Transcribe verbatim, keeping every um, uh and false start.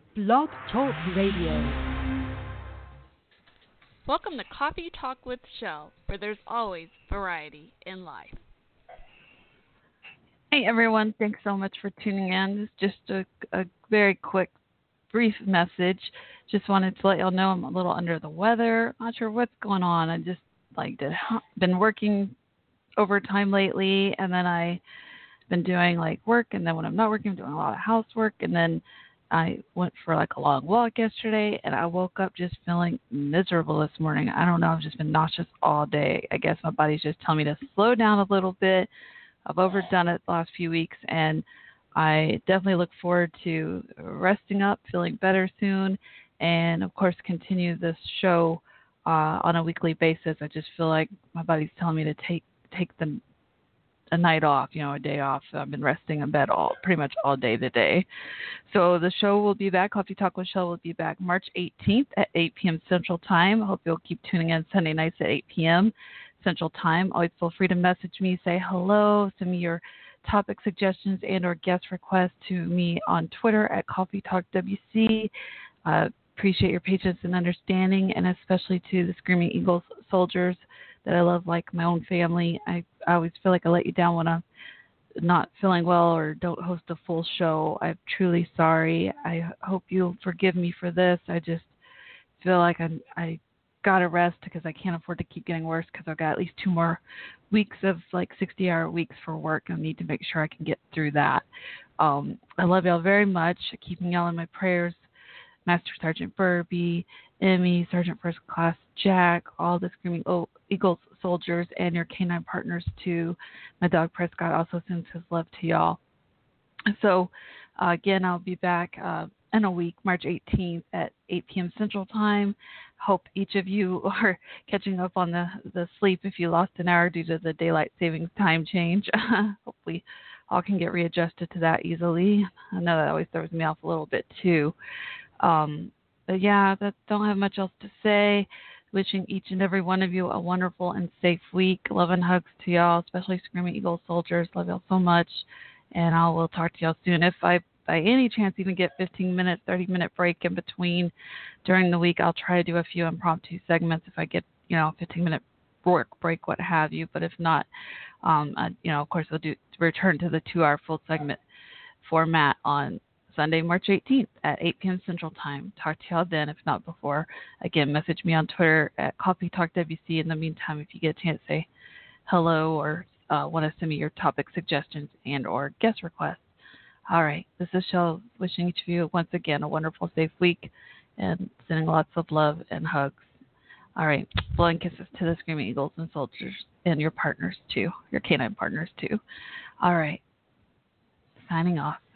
Blog Talk Radio. Welcome to Coffee Talk with Shell, where there's always variety in life. Hey everyone, thanks so much for tuning in. It's just a, a very quick, brief message. Just wanted to let y'all know I'm a little under the weather. Not sure what's going on. I just like did, been working overtime lately, and then I been doing like work, and then when I'm not working, I'm doing a lot of housework, and then I went for like a long walk yesterday, and I woke up just feeling miserable this morning. I don't know. I've just been nauseous all day. I guess my body's just telling me to slow down a little bit. I've overdone it the last few weeks, and I definitely look forward to resting up, feeling better soon, and of course continue this show uh, on a weekly basis. I just feel like my body's telling me to take take the a night off, you know, a day off. So I've been resting in bed all pretty much all day today. So the show will be back. Coffee Talk with Shell will be back March eighteenth at eight p.m. Central Time. I hope you'll keep tuning in Sunday nights at eight p.m. Central Time. Always feel free to message me, say hello, send me your topic suggestions and or guest requests to me on Twitter at Coffee Talk W C. Uh, appreciate your patience and understanding, and especially to the Screaming Eagles soldiers that I love like my own family. I, I always feel like I let you down when I'm not feeling well or don't host a full show. I'm truly sorry. I hope you'll forgive me for this. I just feel like I'm, I got to rest because I can't afford to keep getting worse because I've got at least two more weeks of like sixty-hour weeks for work. I need to make sure I can get through that. Um, I love y'all very much. Keeping y'all in my prayers. Master Sergeant Burby, Emmy, Sergeant First Class Jack, all the Screaming Eagles soldiers, and your canine partners too. My dog Prescott also sends his love to y'all. So, uh, again, I'll be back uh, in a week, March eighteenth at eight p.m. Central Time. Hope each of you are catching up on the, the sleep if you lost an hour due to the daylight savings time change. Hopefully all can get readjusted to that easily. I know that always throws me off a little bit too. Um, but yeah, that don't have much else to say. Wishing each and every one of you a wonderful and safe week. Love and hugs to y'all, especially Screaming Eagle soldiers. Love y'all so much. And I will talk to y'all soon. If I, by any chance, even get fifteen minutes, thirty minute break in between during the week, I'll try to do a few impromptu segments if I get, you know, fifteen minute work break, what have you. But if not, um, I, you know, of course, I'll do return to the two hour full segment format on Sunday, March eighteenth at eight p.m. Central Time. Talk to y'all then, if not before. Again, message me on Twitter at Coffee Talk W C. In the meantime, if you get a chance, say hello or uh, want to send me your topic suggestions and or guest requests. All right, this is Shell wishing each of you once again a wonderful, safe week and sending lots of love and hugs. All right, blowing kisses to the Screaming Eagles and soldiers and your partners too, your canine partners too. All right, signing off.